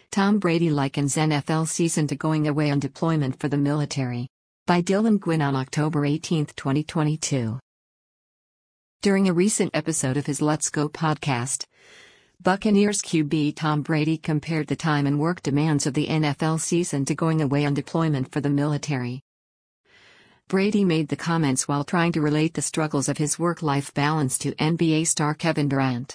Tom Brady likens NFL season to going away on deployment for the military. By Dylan Gwynn on October 18, 2022. During a recent episode of his Let's Go podcast, Buccaneers QB Tom Brady compared the time and work demands of the NFL season to going away on deployment for the military. Brady made the comments while trying to relate the struggles of his work-life balance to NBA star Kevin Durant.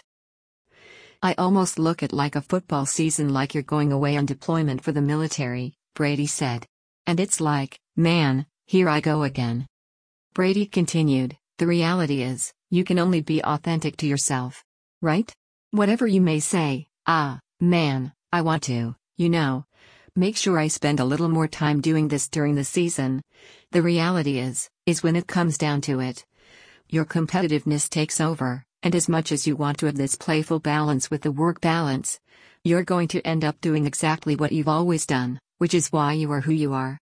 "I almost look at like a football season like you're going away on deployment for the military," Brady said. "And it's like, man, here I go again." Brady continued, "The reality is, you can only be authentic to yourself. Right? Whatever you may say, man, I want to, make sure I spend a little more time doing this during the season. The reality is when it comes down to it, your competitiveness takes over, and as much as you want to have this playful balance with the work balance, you're going to end up doing exactly what you've always done, which is why you are who you are."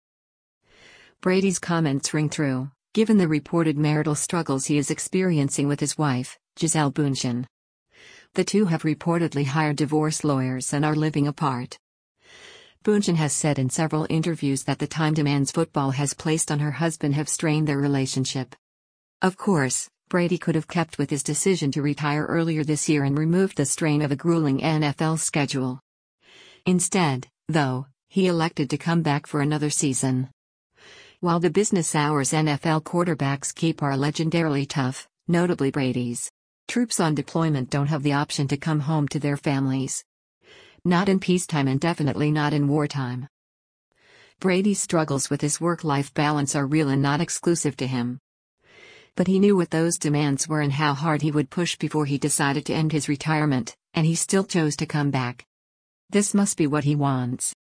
Brady's comments ring true, given the reported marital struggles he is experiencing with his wife, Gisele Bündchen. The two have reportedly hired divorce lawyers and are living apart. Bündchen has said in several interviews that the time demands football has placed on her husband have strained their relationship. Of course, Brady could have kept with his decision to retire earlier this year and removed the strain of a grueling NFL schedule. Instead, though, he elected to come back for another season. While the business hours NFL quarterbacks keep are legendarily tough, notably Brady's, troops on deployment don't have the option to come home to their families. Not in peacetime and definitely not in wartime. Brady's struggles with his work-life balance are real and not exclusive to him. But he knew what those demands were and how hard he would push before he decided to end his retirement, and he still chose to come back. This must be what he wants.